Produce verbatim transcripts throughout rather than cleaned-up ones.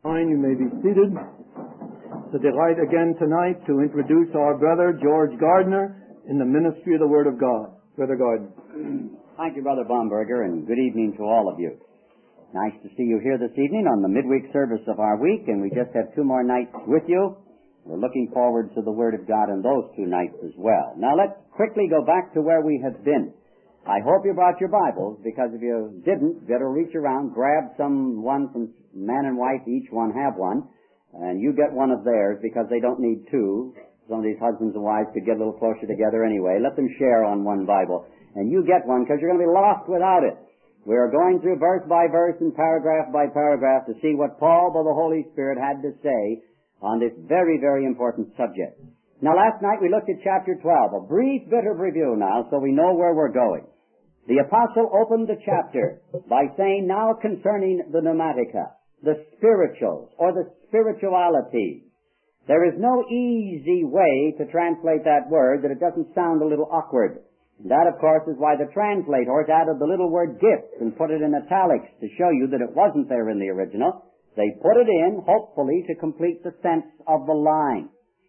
Fine, you may be seated. It's a delight again tonight to introduce our brother George Gardner in the ministry of the Word of God. Brother Gardner. Thank you, Brother Baumberger, and good evening to all of you. Nice to see you here this evening on the midweek service of our week, and we just have two more nights with you. We're looking forward to the Word of God in those two nights as well. Now let's quickly go back to where we have been. I hope you brought your Bibles, because if you didn't, better reach around, grab some one from man and wife, each one have one, and you get one of theirs, because they don't need two. Some of these husbands and wives could get a little closer together anyway. Let them share on one Bible. And you get one, because you're going to be lost without it. We are going through verse by verse and paragraph by paragraph to see what Paul, by the Holy Spirit, had to say on this very, very important subject. Now, last night we looked at chapter twelve, a brief bit of review now, so we know where we're going. The apostle opened the chapter by saying, now concerning the pneumatica, the spirituals, or the spirituality. There is no easy way to translate that word that it doesn't sound a little awkward. And that, of course, is why the translators added the little word gifts and put it in italics to show you that it wasn't there in the original. They put it in, hopefully, to complete the sense of the line.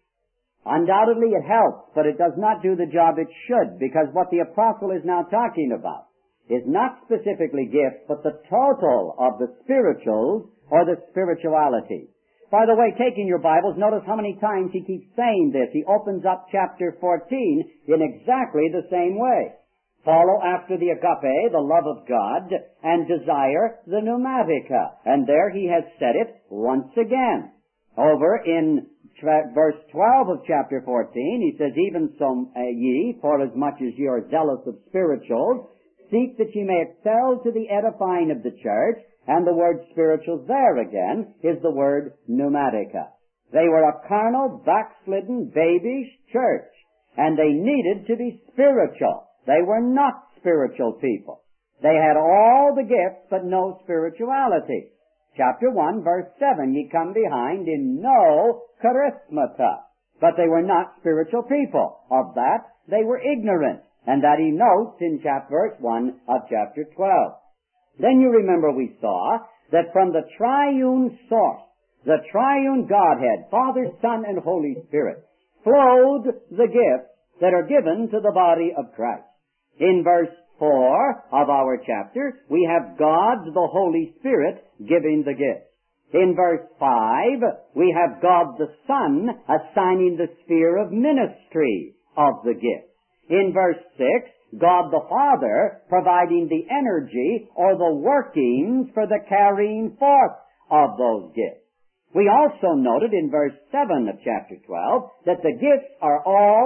Undoubtedly it helps, but it does not do the job it should, because what the apostle is now talking about is not specifically gifts, but the total of the spirituals or the spirituality. By the way, taking your Bibles, notice how many times he keeps saying this. He opens up chapter fourteen in exactly the same way. Follow after the agape, the love of God, and desire the pneumatica. And there he has said it once again. Over in verse twelve of chapter fourteen, he says, even so uh, ye, for as much as ye are zealous of spirituals, seek that ye may excel to the edifying of the church. And the word spirituals there again is the word pneumatica. They were a carnal, backslidden, babyish church, and they needed to be spiritual. They were not spiritual people. They had all the gifts, but no spirituality. Chapter one, verse seven, ye come behind in no charismata. But they were not spiritual people. Of that, they were ignorant. And that he notes in chapter, verse one of chapter twelve. Then you remember we saw that from the triune source, the triune Godhead, Father, Son, and Holy Spirit, flowed the gifts that are given to the body of Christ. In verse four of our chapter, we have God, the Holy Spirit, giving the gifts. In verse five, we have God the Son assigning the sphere of ministry of the gifts. In verse six, God the Father providing the energy or the workings for the carrying forth of those gifts. We also noted in verse seven of chapter twelve that the gifts are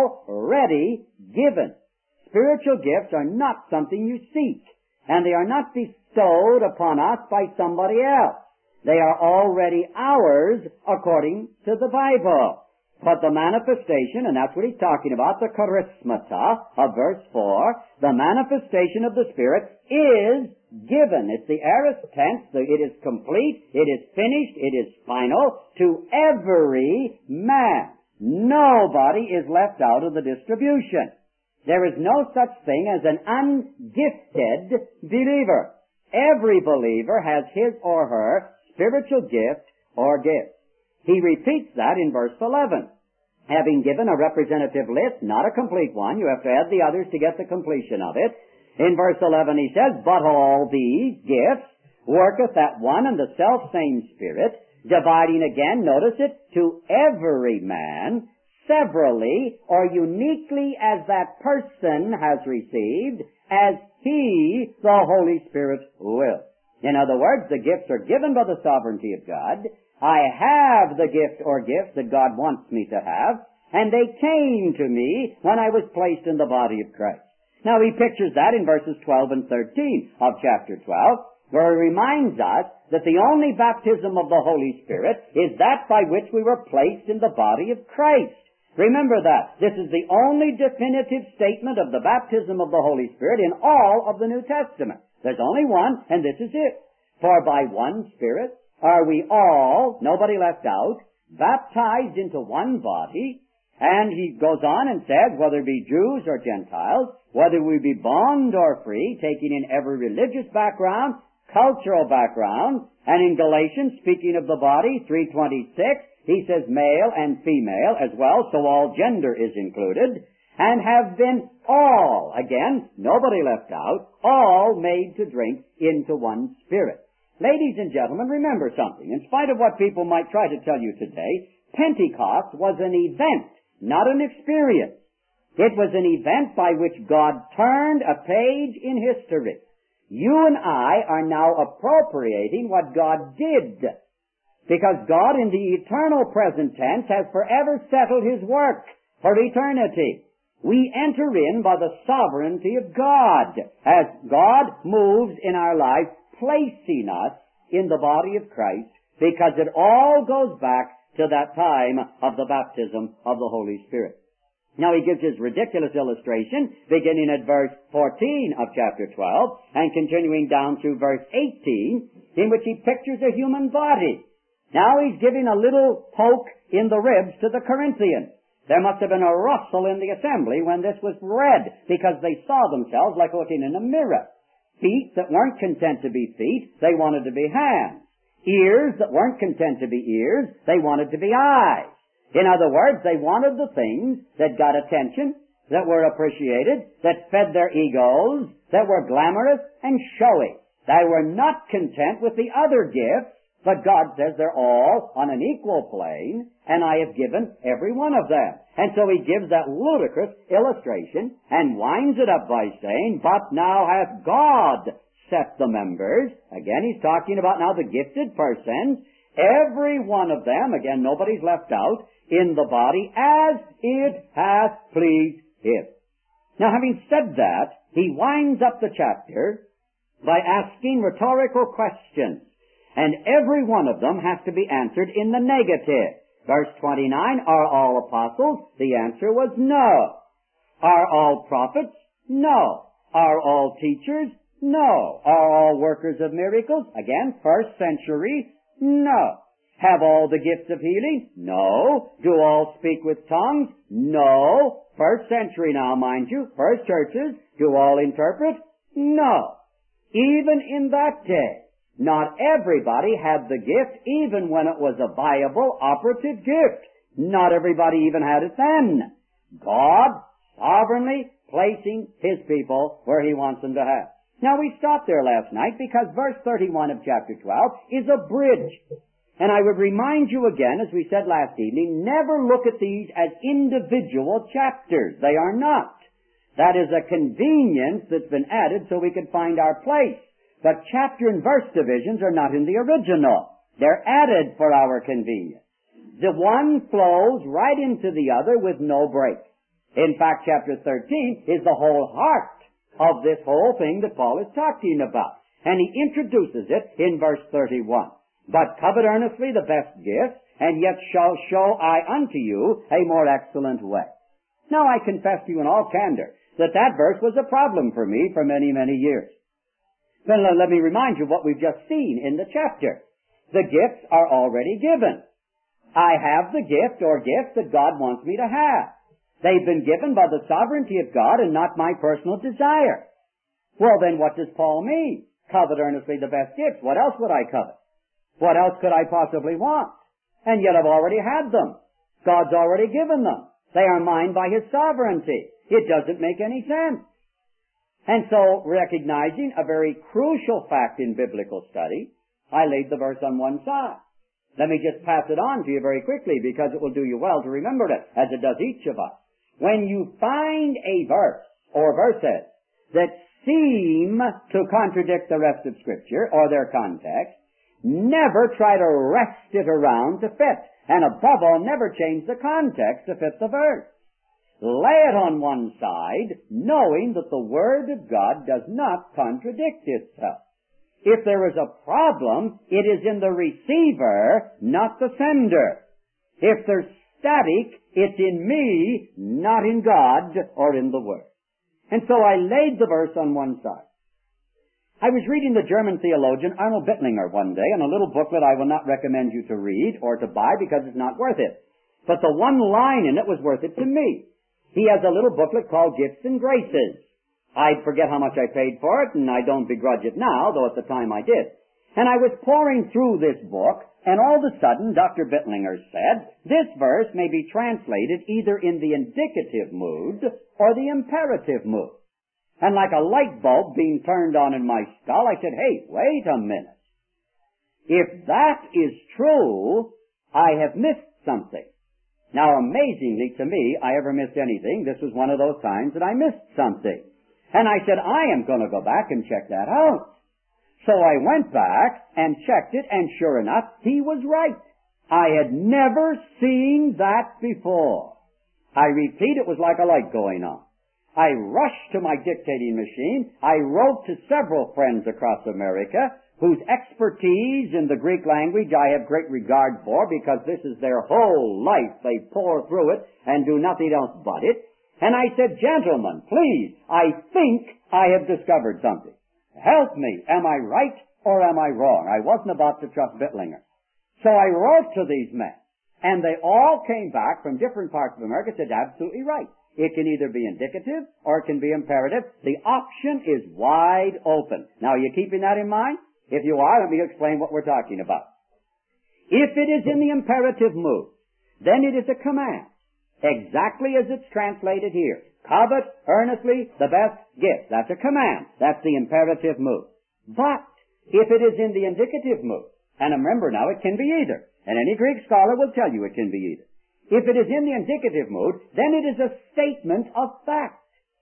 already given. Spiritual gifts are not something you seek, and they are not bestowed upon us by somebody else. They are already ours according to the Bible. But the manifestation, and that's what he's talking about, the charismata of verse four, the manifestation of the Spirit is given. It's the aorist tense. It is complete. It is finished. It is final to every man. Nobody is left out of the distribution. There is no such thing as an ungifted believer. Every believer has his or her spiritual gift or gifts. He repeats that in verse eleven. Having given a representative list, not a complete one, you have to add the others to get the completion of it. In verse eleven he says, but all these gifts worketh that one and the selfsame Spirit, dividing again, notice it, to every man, severally or uniquely as that person has received, as he, the Holy Spirit, will. In other words, the gifts are given by the sovereignty of God. I have the gift or gifts that God wants me to have, and they came to me when I was placed in the body of Christ. Now he pictures that in verses twelve and thirteen of chapter twelve, where he reminds us that the only baptism of the Holy Spirit is that by which we were placed in the body of Christ. Remember that. This is the only definitive statement of the baptism of the Holy Spirit in all of the New Testament. There's only one, and this is it. For by one Spirit are we all, nobody left out, baptized into one body, and he goes on and says, whether it be Jews or Gentiles, whether we be bond or free, taking in every religious background, cultural background, And in Galatians, speaking of the body, three twenty-six, he says male and female as well, so all gender is included, and have been all, again, nobody left out, all made to drink into one spirit. Ladies and gentlemen, remember something. In spite of what people might try to tell you today, Pentecost was an event, not an experience. It was an event by which God turned a page in history. You and I are now appropriating what God did, because God in the eternal present tense has forever settled His work for eternity. We enter in by the sovereignty of God as God moves in our life, placing us in the body of Christ, because it all goes back to that time of the baptism of the Holy Spirit. Now he gives his ridiculous illustration beginning at verse fourteen of chapter twelve and continuing down through verse eighteen, in which he pictures a human body. Now he's giving a little poke in the ribs to the Corinthians. There must have been a rustle in the assembly when this was read, because they saw themselves like looking in a mirror. Feet that weren't content to be feet, they wanted to be hands. Ears that weren't content to be ears, they wanted to be eyes. In other words, they wanted the things that got attention, that were appreciated, that fed their egos, that were glamorous and showy. They were not content with the other gifts, but God says they're all on an equal plane, and I have given every one of them. And so he gives that ludicrous illustration and winds it up by saying, but now hath God set the members. Again, he's talking about now the gifted persons, every one of them, again, nobody's left out, in the body as it hath pleased him. Now, having said that, he winds up the chapter by asking rhetorical questions, and every one of them has to be answered in the negative. Verse twenty-nine, are all apostles? The answer was no. Are all prophets? No. Are all teachers? No. Are all workers of miracles? Again, first century, no. Have all the gifts of healing? No. Do all speak with tongues? No. First century now, mind you, first churches. Do all interpret? No. Even in that day, not everybody had the gift, even when it was a viable, operative gift. Not everybody even had it then. God sovereignly placing His people where He wants them to have. Now, we stopped there last night because verse thirty-one of chapter twelve is a bridge. And I would remind you again, as we said last evening, never look at these as individual chapters. They are not. That is a convenience that's been added so we could find our place. But chapter and verse divisions are not in the original. They're added for our convenience. The one flows right into the other with no break. In fact, chapter thirteen is the whole heart of this whole thing that Paul is talking about. And he introduces it in verse thirty-one. But covet earnestly the best gift, and yet shall show I unto you a more excellent way. Now I confess to you in all candor that that verse was a problem for me for many, many years. Then let me remind you of what we've just seen in the chapter. The gifts are already given. I have the gift or gifts that God wants me to have. They've been given by the sovereignty of God and not my personal desire. Well, then what does Paul mean? Covet earnestly the best gifts. What else would I covet? What else could I possibly want? And yet I've already had them. God's already given them. They are mine by His sovereignty. It doesn't make any sense. And so, recognizing a very crucial fact in biblical study, I laid the verse on one side. Let me just pass it on to you very quickly because it will do you well to remember it, as it does each of us. When you find a verse or verses that seem to contradict the rest of Scripture or their context, never try to wrest it around to fit. And above all, never change the context to fit the verse. Lay it on one side, knowing that the Word of God does not contradict itself. If there is a problem, it is in the receiver, not the sender. If there's static, it's in me, not in God or in the Word. And so I laid the verse on one side. I was reading the German theologian Arnold Bittlinger one day in a little booklet I will not recommend you to read or to buy because it's not worth it. But the one line in it was worth it to me. He has a little booklet called Gifts and Graces. I forget how much I paid for it, and I don't begrudge it now, though at the time I did. And I was poring through this book, and all of a sudden, Doctor Bittlinger said, this verse may be translated either in the indicative mood or the imperative mood. And like a light bulb being turned on in my skull, I said, hey, wait a minute. If that is true, I have missed something. Now, amazingly to me, I ever missed anything. This was one of those times that I missed something. And I said, I am going to go back and check that out. So I went back and checked it, and sure enough, he was right. I had never seen that before. I repeat, it was like a light going on. I rushed to my dictating machine. I wrote to several friends across America whose expertise in the Greek language I have great regard for, because this is their whole life. They pour through it and do nothing else but it. And I said, gentlemen, please, I think I have discovered something. Help me. Am I right or am I wrong? I wasn't about to trust Bittlinger. So I wrote to these men, and they all came back from different parts of America and said, absolutely right. It can either be indicative or it can be imperative. The option is wide open. Now, are you keeping that in mind? If you are, let me explain what we're talking about. If it is in the imperative mood, then it is a command, exactly as it's translated here. Covet earnestly the best gift. That's a command. That's the imperative mood. But if it is in the indicative mood, and remember now, it can be either, and any Greek scholar will tell you it can be either. If it is in the indicative mood, then it is a statement of fact.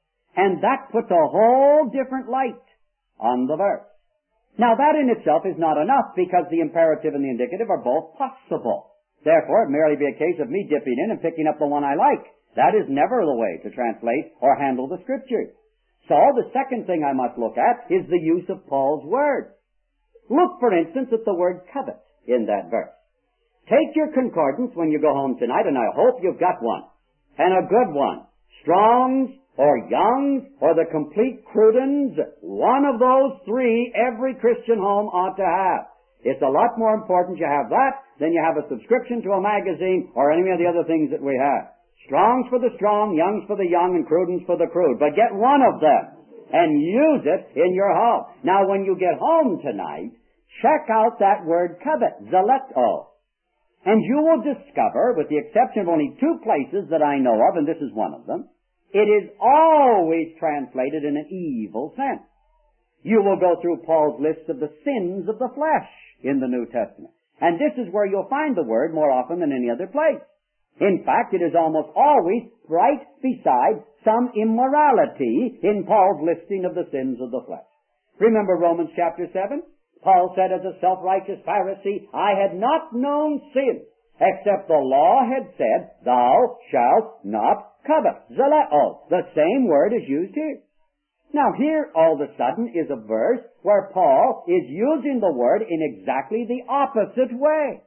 And that puts a whole different light on the verse. Now that in itself is not enough, because the imperative and the indicative are both possible. Therefore, it merely be a case of me dipping in and picking up the one I like. That is never the way to translate or handle the Scriptures. So the second thing I must look at is the use of Paul's word. Look, for instance, at the word covet in that verse. Take your concordance when you go home tonight, and I hope you've got one, and a good one. Strong's or Young's or the complete Cruden's, one of those three every Christian home ought to have. It's a lot more important you have that than you have a subscription to a magazine or any of the other things that we have. Strong's for the strong, Young's for the young, and Cruden's for the crude. But get one of them and use it in your home. Now, when you get home tonight, check out that word covet, zeleto. And you will discover, with the exception of only two places that I know of, and this is one of them, it is always translated in an evil sense. You will go through Paul's list of the sins of the flesh in the New Testament. And this is where you'll find the word more often than any other place. In fact, it is almost always right beside some immorality in Paul's listing of the sins of the flesh. Remember Romans chapter seven? Paul said, as a self-righteous Pharisee, I had not known sin, except the law had said, thou shalt not covet. Zaleo. The same word is used here. Now here, all of a sudden, is a verse where Paul is using the word in exactly the opposite way.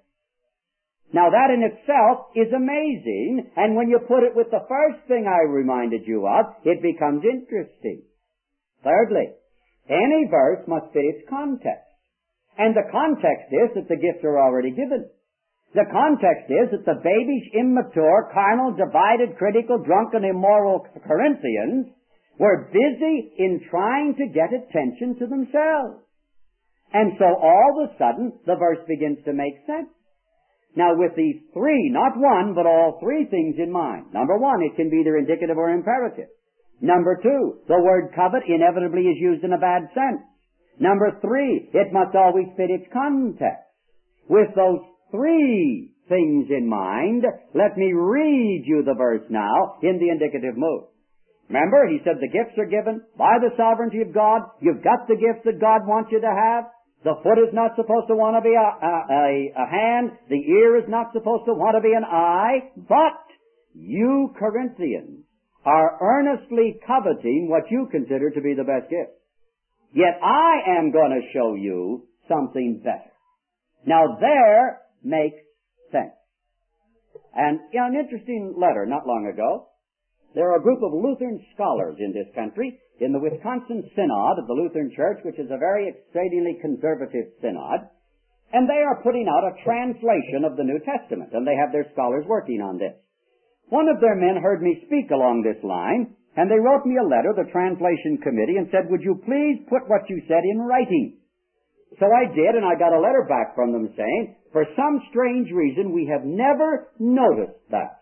Now that in itself is amazing, and when you put it with the first thing I reminded you of, it becomes interesting. Thirdly, any verse must fit its context. And the context is that the gifts are already given. The context is that the babyish, immature, carnal, divided, critical, drunken, immoral Corinthians were busy in trying to get attention to themselves. And so all of a sudden, the verse begins to make sense. Now with these three, not one, but all three things in mind. Number one, it can be either indicative or imperative. Number two, the word covet inevitably is used in a bad sense. Number three, it must always fit its context. With those three things in mind, let me read you the verse now in the indicative mood. Remember, he said the gifts are given by the sovereignty of God. You've got the gifts that God wants you to have. The foot is not supposed to want to be a, a, a hand. The ear is not supposed to want to be an eye. But you Corinthians are earnestly coveting what you consider to be the best gift. Yet I am going to show you something better. Now there makes sense. And you know, an interesting letter not long ago. There are a group of Lutheran scholars in this country, in the Wisconsin Synod of the Lutheran Church, which is a very exceedingly conservative synod, and they are putting out a translation of the New Testament, and they have their scholars working on this. One of their men heard me speak along this line, and they wrote me a letter, the translation committee, and said, would you please put what you said in writing? So I did, and I got a letter back from them saying, for some strange reason, we have never noticed that.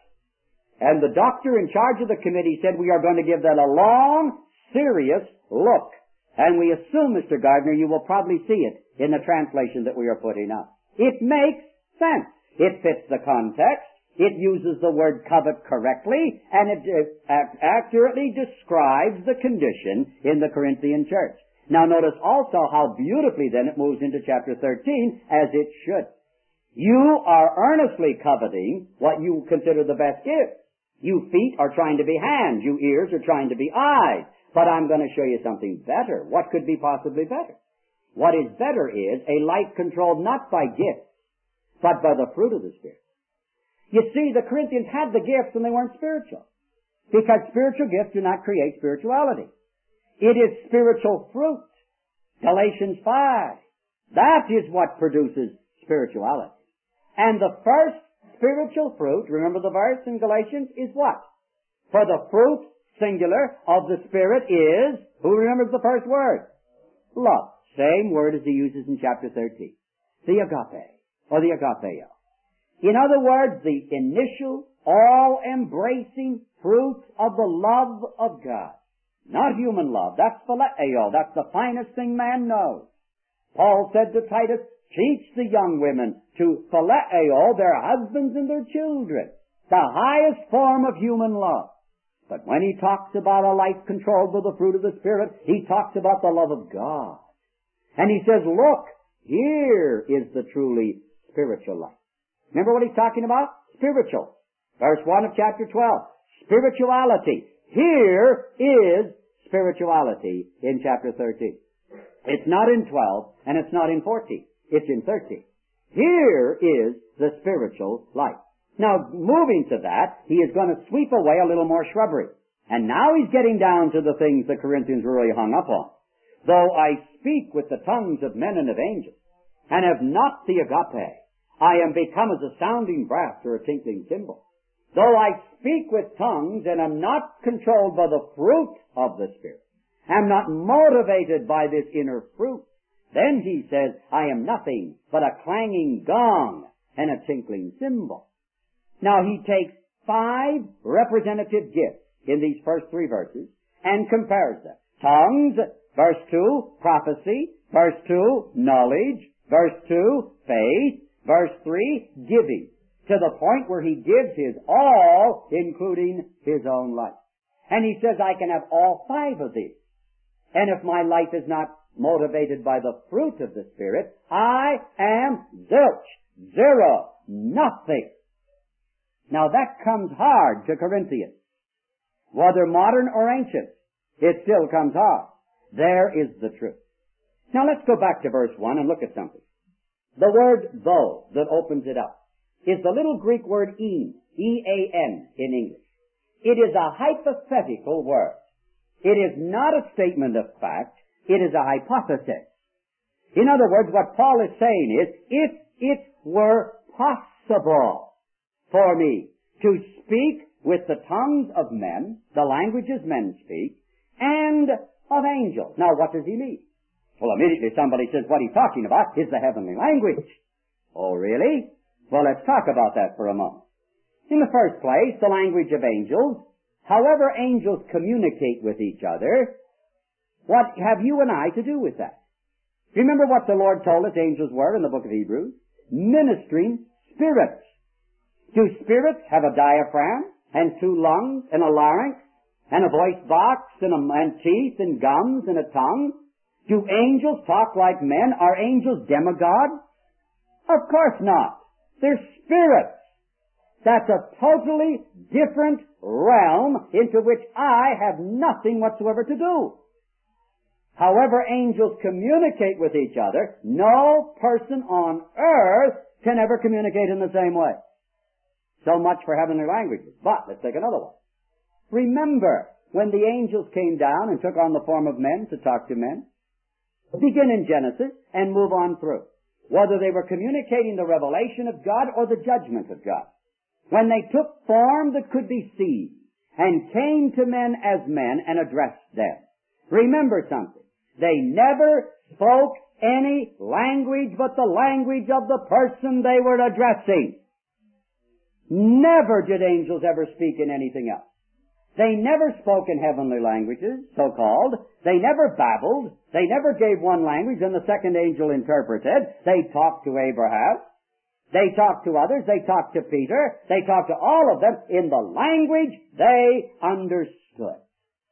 And the doctor in charge of the committee said we are going to give that a long, serious look. And we assume, Mister Gardner, you will probably see it in the translation that we are putting up. It makes sense. It fits the context. It uses the word covet correctly, and it uh, accurately describes the condition in the Corinthian church. Now notice also how beautifully then it moves into chapter thirteen, as it should. You are earnestly coveting what you consider the best gift. You feet are trying to be hands. You ears are trying to be eyes. But I'm going to show you something better. What could be possibly better? What is better is a life controlled not by gifts, but by the fruit of the Spirit. You see, the Corinthians had the gifts and they weren't spiritual. Because spiritual gifts do not create spirituality. It is spiritual fruit. Galatians five. That is what produces spirituality. And the first spiritual fruit, remember the verse in Galatians, is what? For the fruit, singular, of the Spirit is, who remembers the first word? Love. Same word as he uses in chapter thirteen. The agape, or the agapeo. In other words, the initial, all-embracing fruit of the love of God. Not human love. That's phileo. That's the finest thing man knows. Paul said to Titus, teach the young women to phileo their husbands and their children. The highest form of human love. But when he talks about a life controlled by the fruit of the Spirit, he talks about the love of God. And he says, look, here is the truly spiritual life. Remember what he's talking about? Spiritual. Verse one of chapter twelve. Spirituality. Here is spirituality in chapter thirteen. It's not in twelve, and it's not in fourteen. It's in thirteen. Here is the spiritual life. Now, moving to that, he is going to sweep away a little more shrubbery. And now he's getting down to the things the Corinthians were really hung up on. Though I speak with the tongues of men and of angels, and have not the agape, I am become as a sounding brass or a tinkling cymbal. Though I speak with tongues and am not controlled by the fruit of the Spirit, am not motivated by this inner fruit, then he says, I am nothing but a clanging gong and a tinkling cymbal. Now he takes five representative gifts in these first three verses and compares them. Tongues, verse two, prophecy, verse two, knowledge, verse two, faith, verse three, giving, to the point where he gives his all, including his own life. And he says, I can have all five of these. And if my life is not motivated by the fruit of the Spirit, I am zilch, zero, nothing. Now that comes hard to Corinthians. Whether modern or ancient, it still comes hard. There is the truth. Now let's go back to verse one and look at something. The word though that opens it up is the little Greek word en, E A N in English. It is a hypothetical word. It is not a statement of fact. It is a hypothesis. In other words, what Paul is saying is, if it were possible for me to speak with the tongues of men, the languages men speak, and of angels. Now, what does he mean? Well, immediately somebody says what he's talking about is the heavenly language. Oh, really? Well, let's talk about that for a moment. In the first place, the language of angels. However angels communicate with each other, what have you and I to do with that? Remember what the Lord told us angels were in the book of Hebrews? Ministering spirits. Do spirits have a diaphragm and two lungs and a larynx and a voice box and, a, and teeth and gums and a tongue? Do angels talk like men? Are angels demigods? Of course not. They're spirits. That's a totally different realm into which I have nothing whatsoever to do. However angels communicate with each other, no person on earth can ever communicate in the same way. So much for heavenly languages. But let's take another one. Remember when the angels came down and took on the form of men to talk to men? Begin in Genesis and move on through. Whether they were communicating the revelation of God or the judgment of God. When they took form that could be seen and came to men as men and addressed them. Remember something. They never spoke any language but the language of the person they were addressing. Never did angels ever speak in anything else. They never spoke in heavenly languages, so-called. They never babbled. They never gave one language and the second angel interpreted. They talked to Abraham. They talked to others. They talked to Peter. They talked to all of them in the language they understood.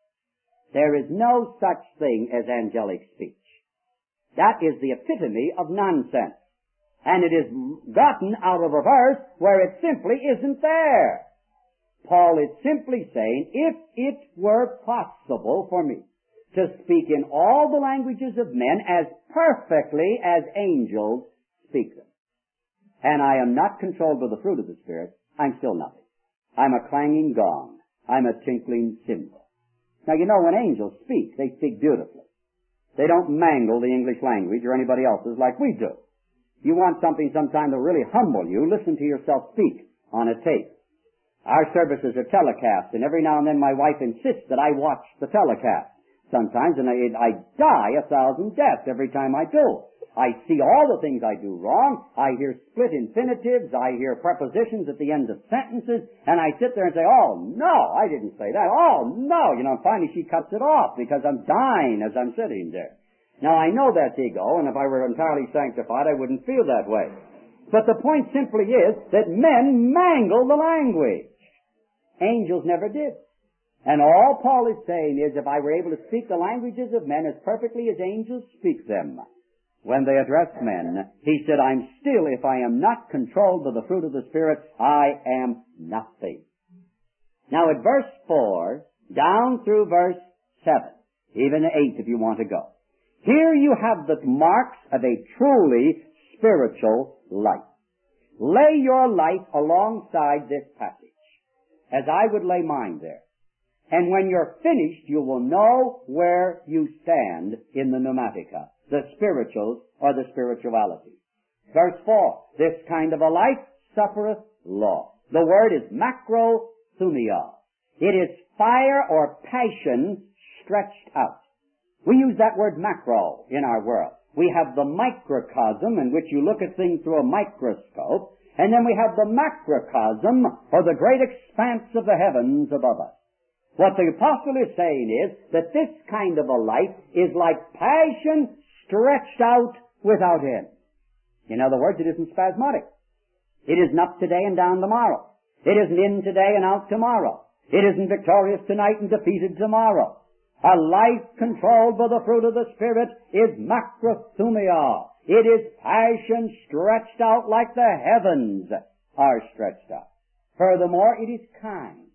There is no such thing as angelic speech. That is the epitome of nonsense. And it is gotten out of a verse where it simply isn't there. Paul is simply saying, if it were possible for me to speak in all the languages of men as perfectly as angels speak them, and I am not controlled by the fruit of the Spirit, I'm still nothing. I'm a clanging gong. I'm a tinkling cymbal. Now, you know, when angels speak, they speak beautifully. They don't mangle the English language or anybody else's like we do. You want something sometime to really humble you, listen to yourself speak on a tape. Our services are telecast, and every now and then my wife insists that I watch the telecast. Sometimes, and I, I die a thousand deaths every time I do. I see all the things I do wrong. I hear split infinitives. I hear prepositions at the end of sentences. And I sit there and say, oh, no, I didn't say that. Oh, no. You know, and finally she cuts it off because I'm dying as I'm sitting there. Now, I know that's ego, and if I were entirely sanctified, I wouldn't feel that way. But the point simply is that men mangle the language. Angels never did. And all Paul is saying is, if I were able to speak the languages of men as perfectly as angels speak them, when they address men, he said, I'm still, if I am not controlled by the fruit of the Spirit, I am nothing. Now at verse four, down through verse seven, even eight if you want to go, here you have the marks of a truly spiritual life. Lay your life alongside this passage, as I would lay mine there. And when you're finished, you will know where you stand in the pneumatica, the spirituals or the spirituality. Verse four, this kind of a life suffereth law. The word is macrothumia. It is fire or passion stretched out. We use that word macro in our world. We have the microcosm in which you look at things through a microscope, and then we have the macrocosm, or the great expanse of the heavens above us. What the apostle is saying is that this kind of a life is like passion stretched out without end. In other words, it isn't spasmodic. It isn't up today and down tomorrow. It isn't in today and out tomorrow. It isn't victorious tonight and defeated tomorrow. A life controlled by the fruit of the Spirit is macrothumia. It is passion stretched out like the heavens are stretched out. Furthermore, it is kind.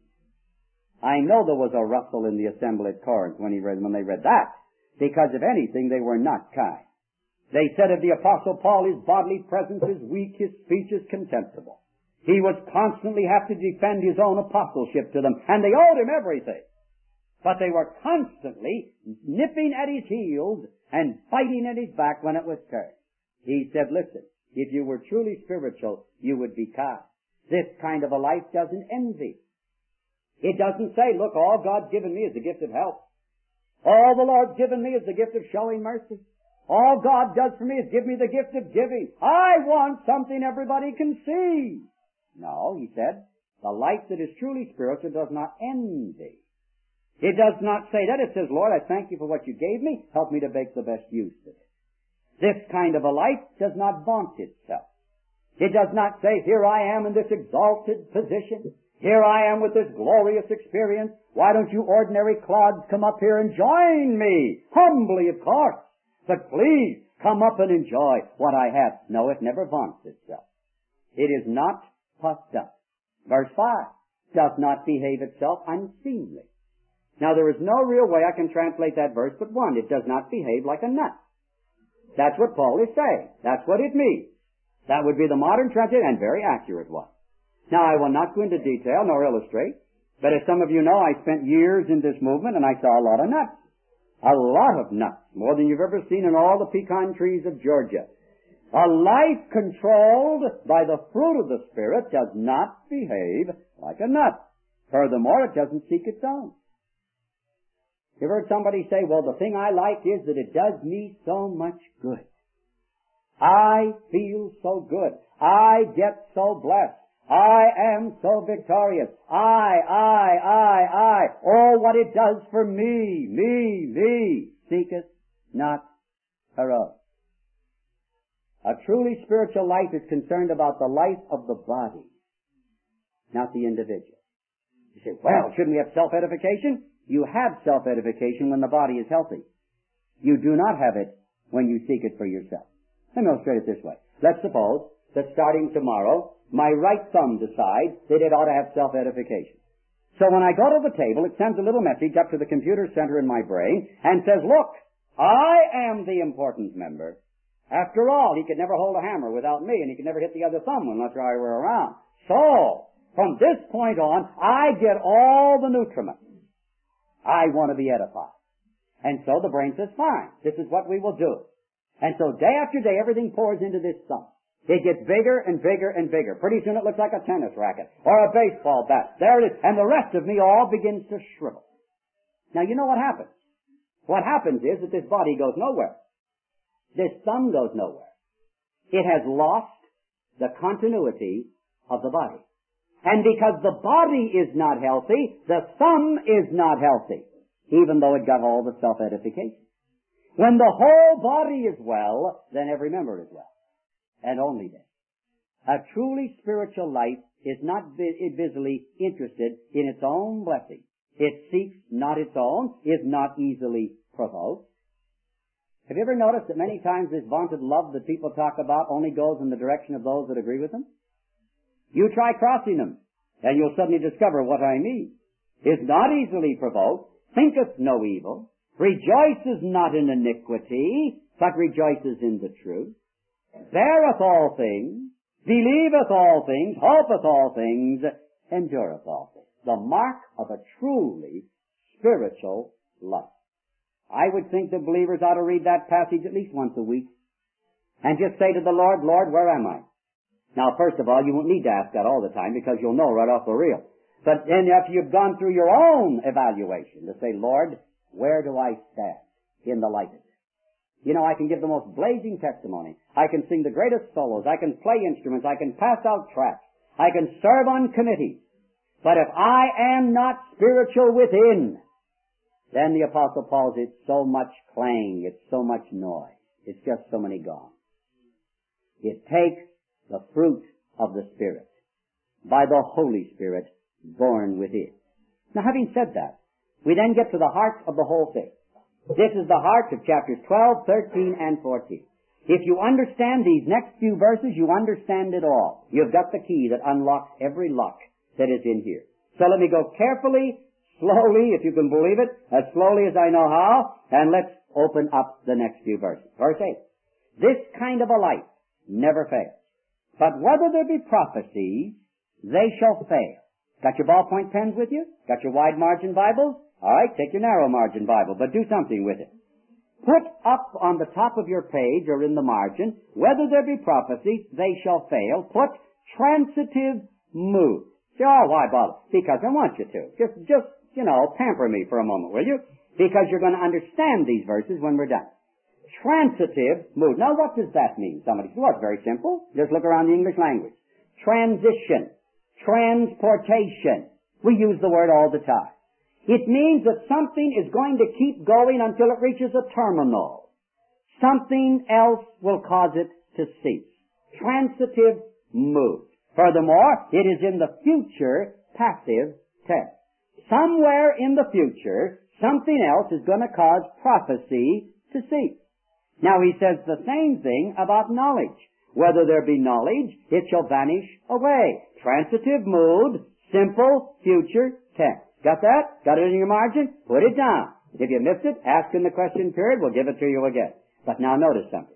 I know there was a rustle in the assembly at Corinth when, he read, when they read that, because if anything, they were not kind. They said of the Apostle Paul, his bodily presence is weak, his speech is contemptible. He was constantly have to defend his own apostleship to them, and they owed him everything. But they were constantly nipping at his heels and biting at his back when it was turned. He said, listen, if you were truly spiritual, you would be kind. This kind of a life doesn't envy. It doesn't say, look, all God's given me is the gift of help. All the Lord's given me is the gift of showing mercy. All God does for me is give me the gift of giving. I want something everybody can see. No, he said, the life that is truly spiritual does not envy. It does not say that. It says, Lord, I thank you for what you gave me. Help me to make the best use of it. This kind of a life does not vaunt itself. It does not say, here I am in this exalted position. Here I am with this glorious experience. Why don't you ordinary clods come up here and join me? Humbly, of course. But please, come up and enjoy what I have. No, it never vaunts itself. It is not puffed up. Verse five, does not behave itself unseemly. Now, there is no real way I can translate that verse but one. It does not behave like a nut. That's what Paul is saying. That's what it means. That would be the modern translation, and very accurate one. Now, I will not go into detail nor illustrate, but as some of you know, I spent years in this movement, and I saw a lot of nuts. A lot of nuts. More than you've ever seen in all the pecan trees of Georgia. A life controlled by the fruit of the Spirit does not behave like a nut. Furthermore, it doesn't seek its own. You've heard somebody say, well, the thing I like is that it does me so much good. I feel so good. I get so blessed. I am so victorious. I, I, I, I. Oh, what it does for me, me, me. Seeketh not her own. A truly spiritual life is concerned about the life of the body, not the individual. You say, well, shouldn't we have self-edification? You have self-edification when the body is healthy. You do not have it when you seek it for yourself. Let me illustrate it this way. Let's suppose that starting tomorrow, my right thumb decides that it ought to have self-edification. So when I go to the table, it sends a little message up to the computer center in my brain and says, look, I am the important member. After all, he could never hold a hammer without me, and he could never hit the other thumb unless I were around. So, from this point on, I get all the nutriment. I want to be edified. And so the brain says, fine, this is what we will do. And so day after day, everything pours into this thumb. It gets bigger and bigger and bigger. Pretty soon it looks like a tennis racket or a baseball bat. There it is. And the rest of me all begins to shrivel. Now, you know what happens? What happens is that this body goes nowhere. This thumb goes nowhere. It has lost the continuity of the body. And because the body is not healthy, the thumb is not healthy, even though it got all the self-edification. When the whole body is well, then every member is well. And only then. A truly spiritual life is not busily interested in its own blessing. It seeks not its own, is not easily provoked. Have you ever noticed that many times this vaunted love that people talk about only goes in the direction of those that agree with them? You try crossing them, and you'll suddenly discover what I mean. Is not easily provoked, thinketh no evil, rejoices not in iniquity, but rejoices in the truth, beareth all things, believeth all things, hopeth all things, endureth all things. The mark of a truly spiritual life. I would think that believers ought to read that passage at least once a week and just say to the Lord, Lord, where am I? Now, first of all, you won't need to ask that all the time because you'll know right off the reel. But then after you've gone through your own evaluation to say, Lord, where do I stand in the light of this? You know, I can give the most blazing testimony. I can sing the greatest solos. I can play instruments. I can pass out tracts. I can serve on committees. But if I am not spiritual within, then the Apostle Paul says, it's so much clang, it's so much noise, it's just so many gongs. It takes the fruit of the Spirit, by the Holy Spirit, born within. Now, having said that, we then get to the heart of the whole thing. This is the heart of chapters twelve, thirteen, and fourteen. If you understand these next few verses, you understand it all. You've got the key that unlocks every lock that is in here. So let me go carefully, slowly, if you can believe it, as slowly as I know how, and let's open up the next few verses. Verse eight. This kind of a life never fails. But whether there be prophecies, they shall fail. Got your ballpoint pens with you? Got your wide margin Bibles? All right, take your narrow margin Bible, but do something with it. Put up on the top of your page or in the margin, whether there be prophecies, they shall fail. Put transitive mood. Say, oh, why bother? Because I want you to. Just, just, you know, pamper me for a moment, will you? Because you're going to understand these verses when we're done. Transitive mood. Now, what does that mean? Somebody says, well, it's very simple. Just look around the English language. Transition. Transportation. We use the word all the time. It means that something is going to keep going until it reaches a terminal. Something else will cause it to cease. Transitive mood. Furthermore, it is in the future passive tense. Somewhere in the future, something else is going to cause prophecy to cease. Now he says the same thing about knowledge. Whether there be knowledge, it shall vanish away. Transitive mood, simple future tense. Got that? Got it in your margin? Put it down. If you missed it, ask in the question period. We'll give it to you again. But now notice something.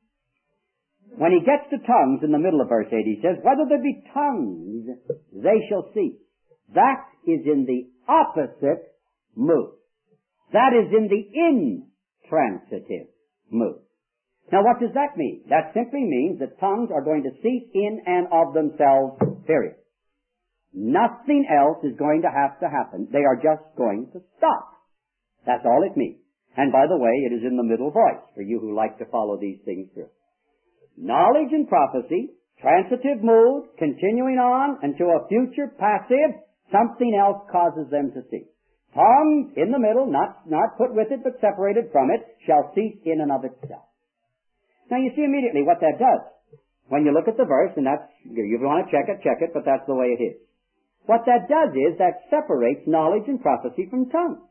When he gets to tongues in the middle of verse eight, he says, whether there be tongues, they shall cease. That is in the opposite mood. That is in the intransitive mood. Now what does that mean? That simply means that tongues are going to cease in and of themselves, period. Nothing else is going to have to happen. They are just going to stop. That's all it means. And by the way, it is in the middle voice for you who like to follow these things through. knowledge and prophecy, transitive mood, continuing on into a future passive, something else causes them to cease. Tongues in the middle, not, not put with it but separated from it, shall cease in and of itself. Now you see immediately what that does. When you look at the verse, and that's, if you want to check it, check it, but that's the way it is. What that does is that separates knowledge and prophecy from tongues.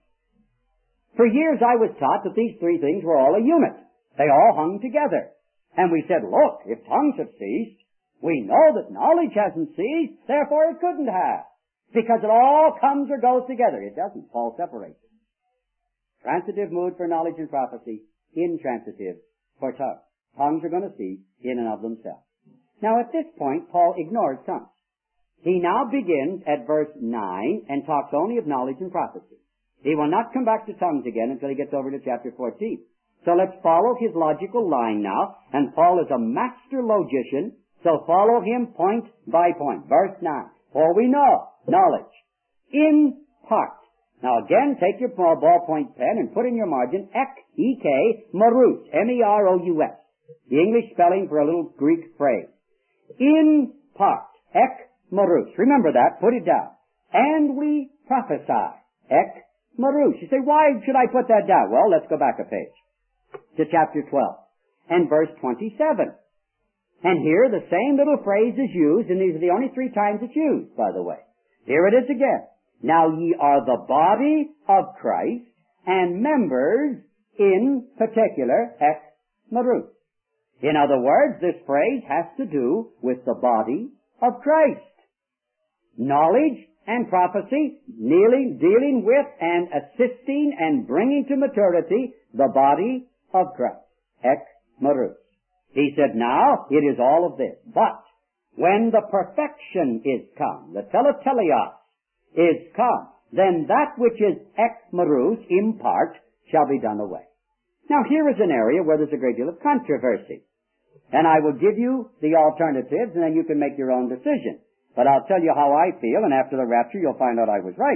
For years I was taught that these three things were all a unit. They all hung together. And we said, look, if tongues have ceased, we know that knowledge hasn't ceased, therefore it couldn't have. Because it all comes or goes together. It doesn't. Paul separates it. Transitive mood for knowledge and prophecy, intransitive for tongues. Tongues are going to cease in and of themselves. Now at this point, Paul ignores tongues. He now begins at verse nine and talks only of knowledge and prophecy. He will not come back to tongues again until he gets over to chapter fourteen. So let's follow his logical line now, and Paul is a master logician, so follow him point by point. Verse nine. For we know knowledge in part. Now again, take your ballpoint pen and put in your margin ek, E K, marus, M E R O U S. The English spelling for a little Greek phrase. In part, ek, marus. Remember that, put it down. And we prophesy, ek, marus. You say, why should I put that down? Well, let's go back a page to chapter twelve and verse twenty-seven. And here the same little phrase is used, and these are the only three times it's used, by the way. Here it is again. Now ye are the body of Christ, and members in particular, ek, marus. In other words, this phrase has to do with the body of Christ. Knowledge and prophecy, dealing, dealing with and assisting and bringing to maturity the body of Christ. Ek, marus. He said, now it is all of this. But when the perfection is come, the teletelios is come, then that which is ek, marus, in part, shall be done away. Now here is an area where there's a great deal of controversy. And I will give you the alternatives, and then you can make your own decision. But I'll tell you how I feel, and after the rapture you'll find out I was right.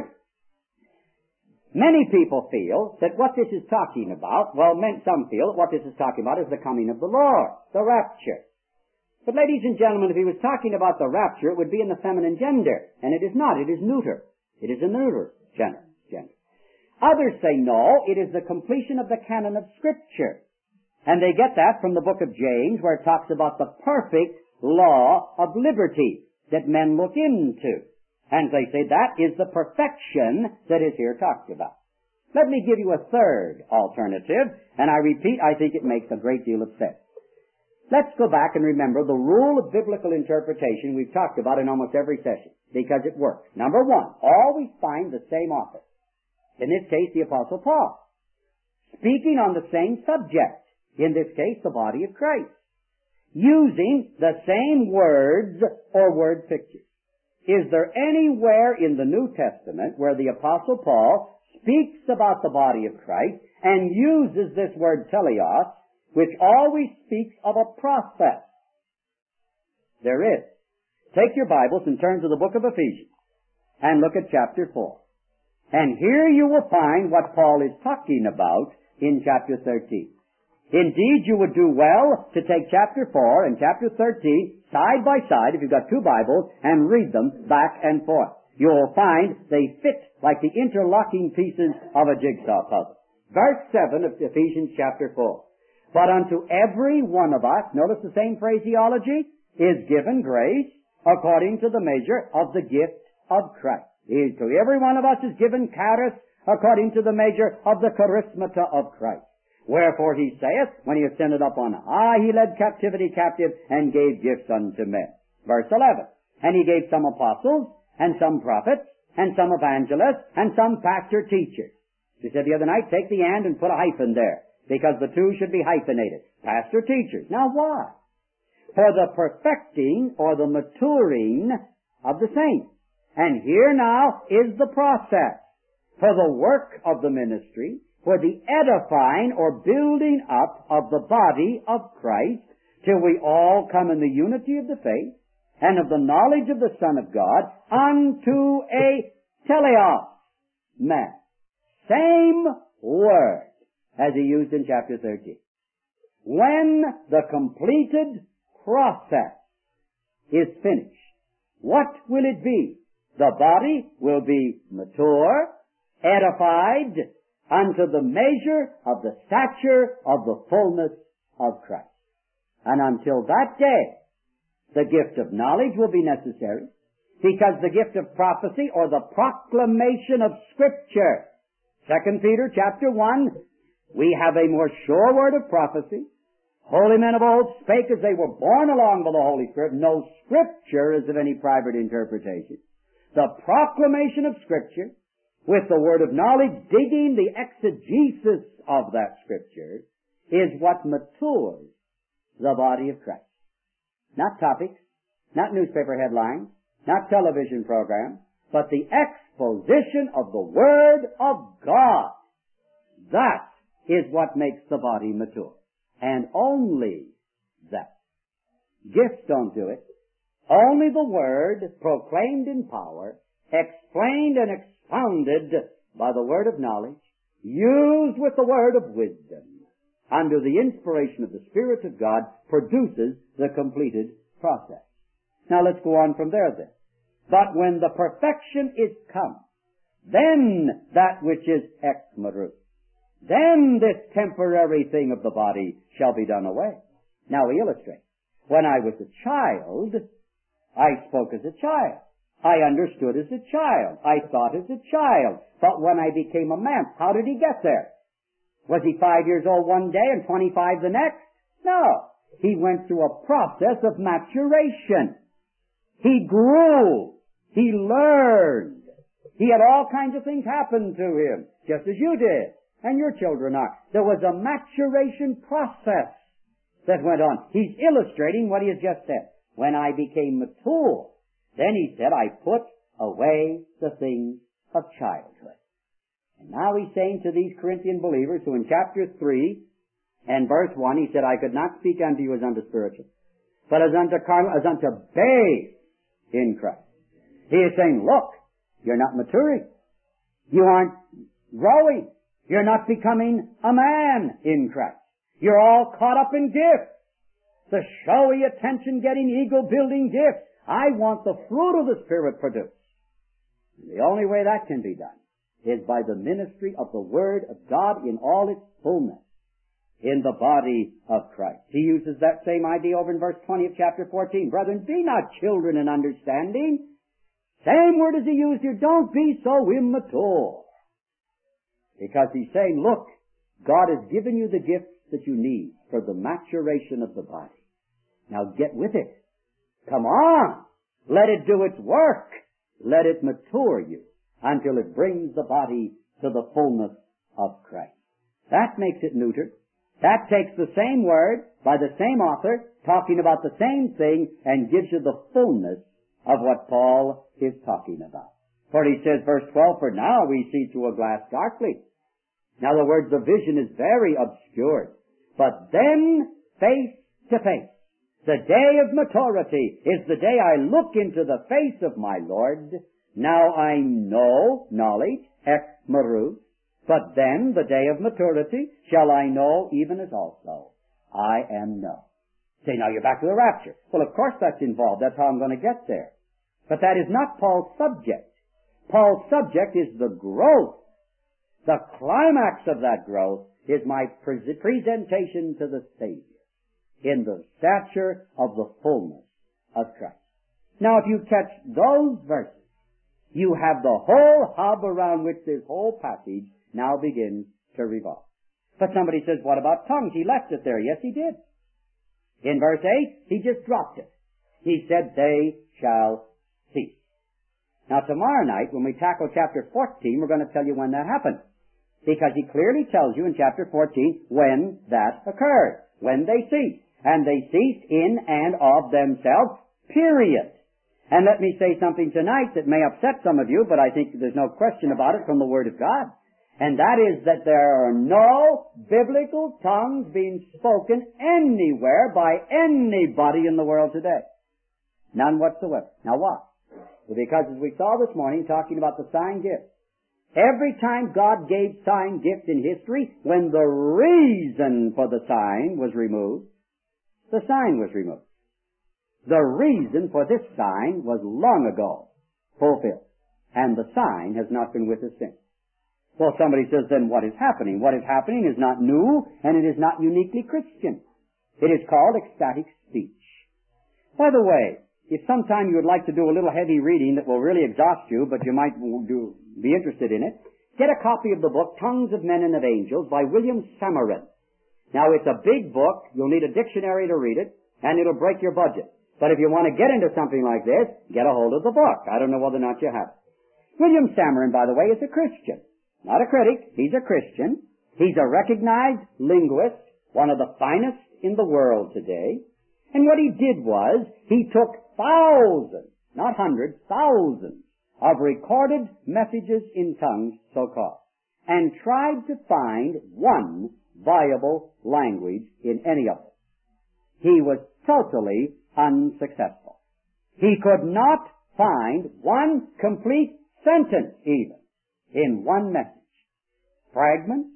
Many people feel that what this is talking about, well, some feel that what this is talking about is the coming of the Lord, the rapture. But ladies and gentlemen, if he was talking about the rapture, it would be in the feminine gender. And it is not, it is neuter. It is a neuter gender. gender. Others say no, it is the completion of the canon of Scripture. And they get that from the book of James, where it talks about the perfect law of liberty that men look into. And they say that is the perfection that is here talked about. Let me give you a third alternative, and I repeat, I think it makes a great deal of sense. Let's go back and remember the rule of biblical interpretation we've talked about in almost every session, because it works. Number one, always find the same author. In this case, the Apostle Paul. Speaking on the same subject, in this case, the body of Christ. Using the same words or word pictures. Is there anywhere in the New Testament where the Apostle Paul speaks about the body of Christ and uses this word teleos, which always speaks of a process? There is. Take your Bibles and turn to the book of Ephesians and look at chapter four. And here you will find what Paul is talking about in chapter thirteen. Indeed, you would do well to take chapter four and chapter thirteen side by side, if you've got two Bibles, and read them back and forth. You'll find they fit like the interlocking pieces of a jigsaw puzzle. Verse seven of Ephesians chapter four. But unto every one of us, notice the same phraseology, is given grace according to the measure of the gift of Christ. To every one of us is given charis according to the measure of the charismata of Christ. Wherefore he saith, when he ascended up on high, he led captivity captive and gave gifts unto men. Verse eleven. And he gave some apostles, and some prophets, and some evangelists, and some pastor teachers. He said the other night, take the and and put a hyphen there, because the two should be hyphenated. Pastor teachers. Now why? For the perfecting or the maturing of the saints. And here now is the process. For the work of the ministry, for the edifying or building up of the body of Christ, till we all come in the unity of the faith and of the knowledge of the Son of God, unto a teleos man. Same word as he used in chapter thirteen. When the completed process is finished. What will it be? The body will be mature, edified, unto the measure of the stature of the fullness of Christ. And until that day, the gift of knowledge will be necessary, because the gift of prophecy or the proclamation of Scripture, Second Peter chapter one, we have a more sure word of prophecy. Holy men of old spake as they were borne along by the Holy Spirit. No Scripture is of any private interpretation. The proclamation of Scripture, with the word of knowledge, digging the exegesis of that Scripture, is what matures the body of Christ. Not topics, not newspaper headlines, not television programs, but the exposition of the Word of God. That is what makes the body mature. And only that. Gifts don't do it. Only the Word, proclaimed in power, explained and expounded by the word of knowledge, used with the word of wisdom, under the inspiration of the Spirit of God, produces the completed process. Now let's go on from there then. But when the perfection is come, then that which is ex materu, then this temporary thing of the body shall be done away. Now we illustrate. When I was a child, I spoke as a child. I understood as a child. I thought as a child. But when I became a man, how did he get there? Was he five years old one day and twenty-five the next? No. He went through a process of maturation. He grew. He learned. He had all kinds of things happen to him, just as you did, and your children are. There was a maturation process that went on. He's illustrating what he has just said. When I became mature, then he said, I put away the things of childhood. And now he's saying to these Corinthian believers who in chapter three and verse one, he said, I could not speak unto you as unto spiritual, but as unto carnal, as unto babes in Christ. He is saying, look, you're not maturing. You aren't growing. You're not becoming a man in Christ. You're all caught up in gifts. The showy attention-getting, ego-building gifts. I want the fruit of the Spirit produced. And the only way that can be done is by the ministry of the Word of God in all its fullness in the body of Christ. He uses that same idea over in verse twenty of chapter fourteen. Brethren, be not children in understanding. Same word as he used here. Don't be so immature. Because he's saying, look, God has given you the gifts that you need for the maturation of the body. Now get with it. Come on. Let it do its work. Let it mature you until it brings the body to the fullness of Christ. That makes it neuter. That takes the same word by the same author, talking about the same thing, and gives you the fullness of what Paul is talking about. For he says, verse twelve, for now we see through a glass darkly. In other words, the vision is very obscured. But then, face to face, the day of maturity is the day I look into the face of my Lord. Now I know knowledge, ex materu, but then the day of maturity shall I know even as also I am known. Say, now you're back to the rapture. Well, of course that's involved. That's how I'm going to get there. But that is not Paul's subject. Paul's subject is the growth. The climax of that growth is my pre- presentation to the Savior in the stature of the fullness of Christ. Now, if you catch those verses, you have the whole hub around which this whole passage now begins to revolve. But somebody says, what about tongues? He left it there. Yes, he did. In verse eight, he just dropped it. He said, they shall cease. Now, tomorrow night, when we tackle chapter fourteen, we're going to tell you when that happened. Because he clearly tells you in chapter fourteen when that occurred. When they ceased. And they ceased in and of themselves, period. And let me say something tonight that may upset some of you, but I think there's no question about it from the Word of God. And that is that there are no biblical tongues being spoken anywhere by anybody in the world today. None whatsoever. Now what? Well, because as we saw this morning, talking about the sign gift, every time God gave sign gift in history, when the reason for the sign was removed, the sign was removed. The reason for this sign was long ago fulfilled, and the sign has not been with us since. Well, somebody says, then what is happening? What is happening is not new, and it is not uniquely Christian. It is called ecstatic speech. By the way, if sometime you would like to do a little heavy reading that will really exhaust you, but you might do, be interested in it, get a copy of the book, Tongues of Men and of Angels, by William Samarin. Now, it's a big book. You'll need a dictionary to read it, and it'll break your budget. But if you want to get into something like this, get a hold of the book. I don't know whether or not you have it. William Samarin, by the way, is a Christian. Not a critic. He's a Christian. He's a recognized linguist, one of the finest in the world today. And what he did was, he took thousands, not hundreds, thousands of recorded messages in tongues, so-called, and tried to find one viable language in any of them. He was totally unsuccessful. He could not find one complete sentence even in one message. Fragments,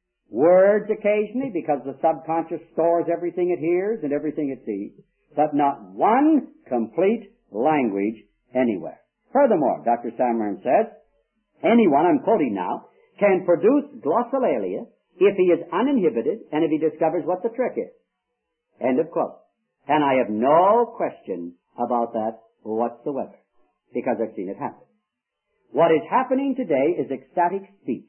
words occasionally, because the subconscious stores everything it hears and everything it sees, but not one complete language anywhere. Furthermore, Doctor Samarin says, anyone, I'm quoting now, can produce glossolalia if he is uninhibited and if he discovers what the trick is. End of quote. And I have no question about that whatsoever, because I've seen it happen. What is happening today is ecstatic speech.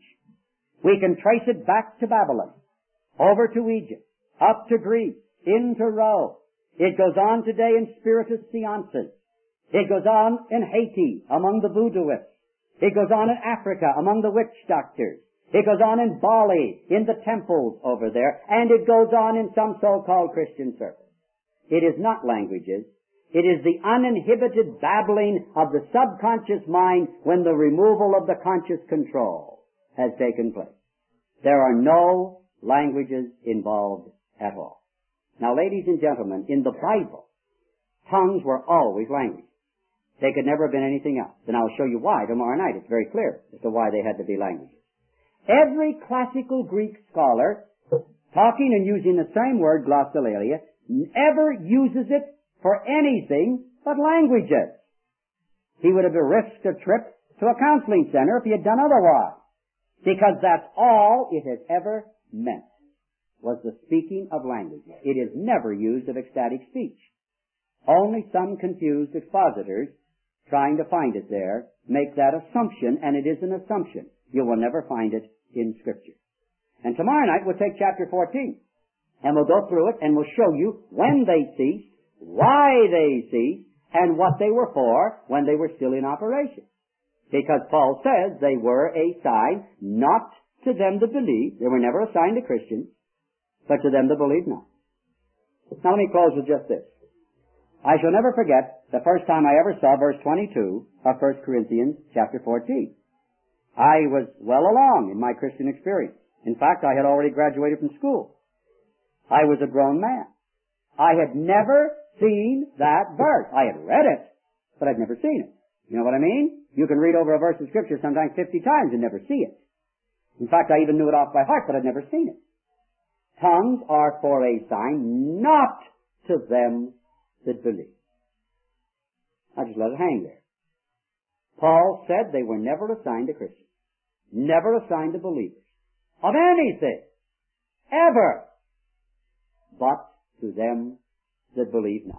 We can trace it back to Babylon, over to Egypt, up to Greece, into Rome. It goes on today in spiritus seances. It goes on in Haiti, among the voodooists. It goes on in Africa, among the witch doctors. It goes on in Bali, in the temples over there, and it goes on in some so-called Christian circles. It is not languages. It is the uninhibited babbling of the subconscious mind when the removal of the conscious control has taken place. There are no languages involved at all. Now, ladies and gentlemen, in the Bible, tongues were always languages. They could never have been anything else. And I'll show you why tomorrow night. It's very clear as to why they had to be languages. Every classical Greek scholar, talking and using the same word, glossolalia, ever uses it for anything but languages. He would have risked a trip to a counseling center if he had done otherwise, because that's all it has ever meant, was the speaking of languages. It is never used of ecstatic speech. Only some confused expositors, trying to find it there, make that assumption, and it is an assumption. You will never find it in Scripture. And tomorrow night we'll take chapter fourteen, and we'll go through it, and we'll show you when they ceased, why they ceased, and what they were for when they were still in operation. Because Paul says they were a sign not to them that believe. They were never a sign to Christians, but to them that believe not. Now let me close with just this. I shall never forget the first time I ever saw verse twenty-two of First Corinthians chapter fourteen. I was well along in my Christian experience. In fact, I had already graduated from school. I was a grown man. I had never seen that verse. I had read it, but I'd never seen it. You know what I mean? You can read over a verse of Scripture sometimes fifty times and never see it. In fact, I even knew it off by heart, but I'd never seen it. Tongues are for a sign not to them that believe. I just let it hang there. Paul said they were never assigned to Christians, never assigned to believers, of anything, ever, but to them that believe not.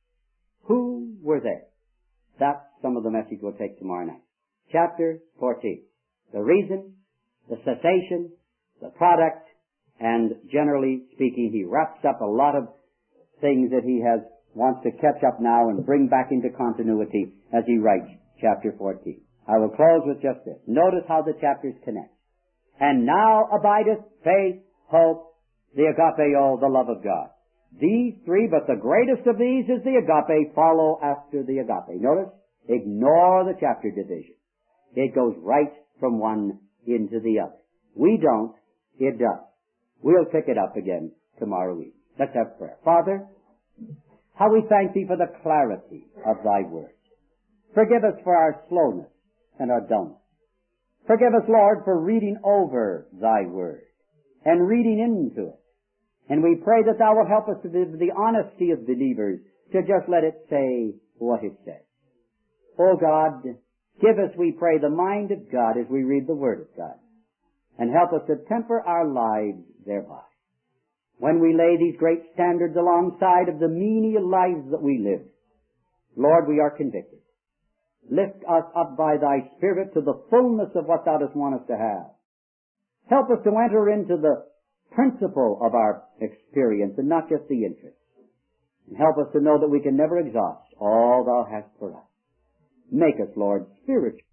Who were they? That's some of the message we'll take tomorrow night. Chapter fourteen. The reason, the cessation, the product, and generally speaking, he wraps up a lot of things that he has wants to catch up now and bring back into continuity as he writes chapter fourteen. I will close with just this. Notice how the chapters connect. And now abideth faith, hope, the agapeo, the love of God. These three, but the greatest of these is the agape, follow after the agape. Notice, ignore the chapter division. It goes right from one into the other. We don't, it does. We'll pick it up again tomorrow week. Let's have prayer. Father, how we thank Thee for the clarity of Thy word. Forgive us for our slowness and our dumbness. Forgive us, Lord, for reading over Thy word and reading into it. And we pray that Thou will help us to live the honesty of believers to just let it say what it says. Oh God, give us, we pray, the mind of God as we read the Word of God, and help us to temper our lives thereby. When we lay these great standards alongside of the menial lives that we live, Lord, we are convicted. Lift us up by Thy Spirit to the fullness of what Thou dost want us to have. Help us to enter into the principle of our experience and not just the interest. And help us to know that we can never exhaust all Thou hast for us. Make us, Lord, spiritual.